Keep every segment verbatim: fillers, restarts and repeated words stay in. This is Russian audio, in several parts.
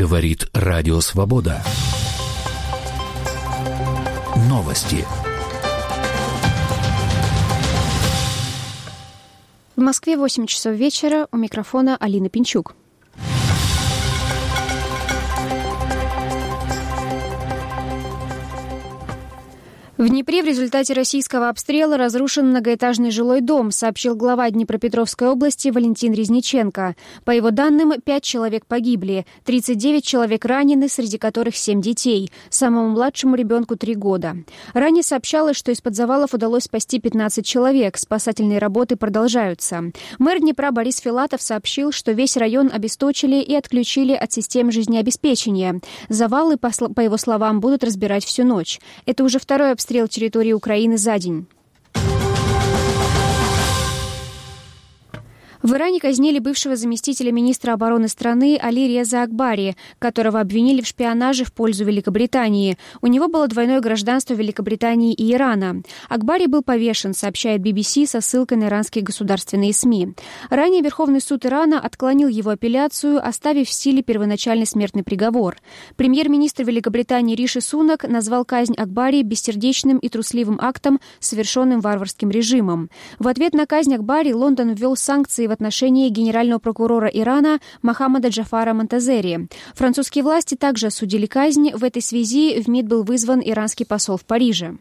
Говорит Радио Свобода. Новости. В Москве восемь часов вечера. У микрофона Алина Пинчук. В Днепре в результате российского обстрела разрушен многоэтажный жилой дом, сообщил глава Днепропетровской области Валентин Резниченко. По его данным, пять человек погибли, тридцать девять человек ранены, среди которых семь детей. Самому младшему ребенку три года. Ранее сообщалось, что из-под завалов удалось спасти пятнадцать человек. Спасательные работы продолжаются. Мэр Днепра Борис Филатов сообщил, что весь район обесточили и отключили от систем жизнеобеспечения. Завалы, по его словам, будут разбирать всю ночь. Это уже второй обстрел территории Украины за день. В Иране казнили бывшего заместителя министра обороны страны Али Реза Акбари, которого обвинили в шпионаже в пользу Великобритании. У него было двойное гражданство Великобритании и Ирана. Акбари был повешен, сообщает би би си со ссылкой на иранские государственные СМИ. Ранее Верховный суд Ирана отклонил его апелляцию, оставив в силе первоначальный смертный приговор. Премьер-министр Великобритании Риши Сунак назвал казнь Акбари бессердечным и трусливым актом, совершенным варварским режимом. В ответ на казнь Акбари Лондон ввел санкции в отношении генерального прокурора Ирана Мохаммада Джафара Монтазери. Французские власти также осудили казнь. В этой связи в МИД был вызван иранский посол в Париже.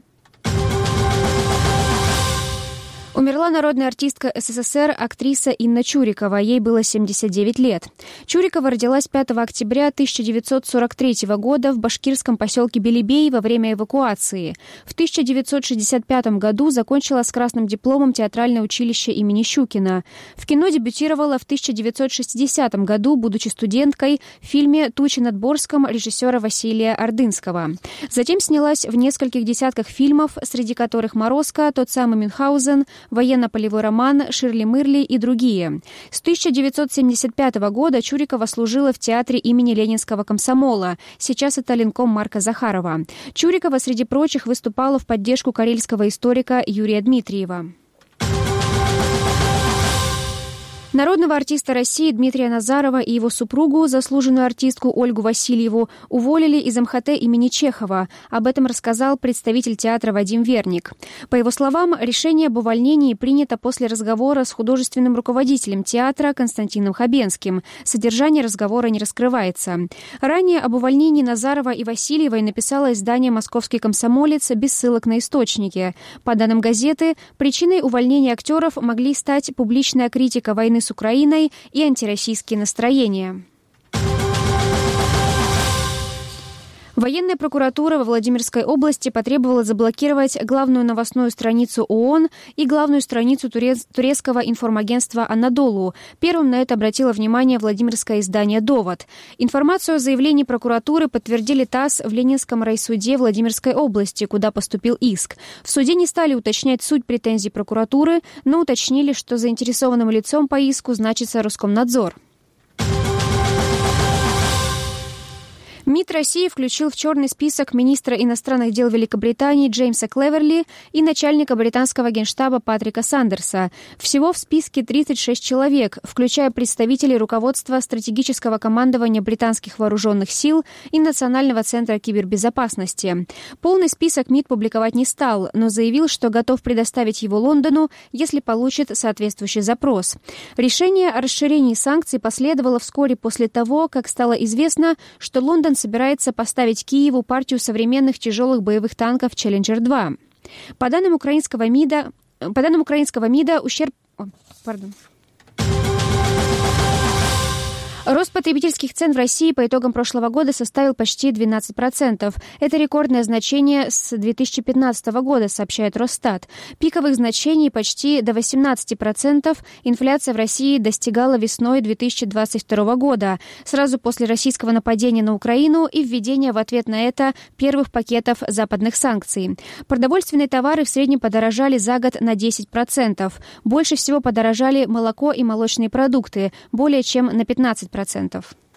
Умерла народная артистка эс эс эс эр актриса Инна Чурикова. Ей было семьдесят девять лет. Чурикова родилась пятого октября тысяча девятьсот сорок третьего года в башкирском поселке Белебей во время эвакуации. В тысяча девятьсот шестьдесят пятом году закончила с красным дипломом театральное училище имени Щукина. В кино дебютировала в тысяча девятьсот шестидесятом году, будучи студенткой, в фильме «Тучи над Борском» режиссера Василия Ордынского. Затем снялась в нескольких десятках фильмов, среди которых «Морозко», «Тот самый Мюнхгаузен», «Военно-полевой роман», «Ширли-Мырли» и другие. С тысяча девятьсот семьдесят пятого года Чурикова служила в театре имени Ленинского комсомола. Сейчас это ленком Марка Захарова. Чурикова, среди прочих, выступала в поддержку карельского историка Юрия Дмитриева. Народного артиста России Дмитрия Назарова и его супругу, заслуженную артистку Ольгу Васильеву, уволили из эм ха тэ имени Чехова. Об этом рассказал представитель театра Вадим Верник. По его словам, решение об увольнении принято после разговора с художественным руководителем театра Константином Хабенским. Содержание разговора не раскрывается. Ранее об увольнении Назарова и Васильевой написало издание «Московский комсомолец» без ссылок на источники. По данным газеты, причиной увольнения актеров могли стать публичная критика войны с Украиной и антироссийские настроения. Военная прокуратура во Владимирской области потребовала заблокировать главную новостную страницу ООН и главную страницу турец- турецкого информагентства «Анадолу». Первым на это обратило внимание владимирское издание «Довод». Информацию о заявлении прокуратуры подтвердили ТАСС в Ленинском райсуде Владимирской области, куда поступил иск. В суде не стали уточнять суть претензий прокуратуры, но уточнили, что заинтересованным лицом по иску значится Роскомнадзор. МИД России включил в черный список министра иностранных дел Великобритании Джеймса Клеверли и начальника британского генштаба Патрика Сандерса. Всего в списке тридцать шесть человек, включая представителей руководства стратегического командования британских вооруженных сил и Национального центра кибербезопасности. Полный список МИД публиковать не стал, но заявил, что готов предоставить его Лондону, если получит соответствующий запрос. Решение о расширении санкций последовало вскоре после того, как стало известно, что Лондон собирается поставить Киеву партию современных тяжелых боевых танков «Челленджер два». По данным украинского МИДа, по данным украинского МИДа ущерб... О, пардон. Рост потребительских цен в России по итогам прошлого года составил почти двенадцать процентов. Это рекордное значение с две тысячи пятнадцатого года, сообщает Росстат. Пиковых значений почти до восемнадцати процентов инфляция в России достигала весной две тысячи двадцать второго года, сразу после российского нападения на Украину и введения в ответ на это первых пакетов западных санкций. Продовольственные товары в среднем подорожали за год на десять процентов. Больше всего подорожали молоко и молочные продукты, более чем на пятнадцать процентов.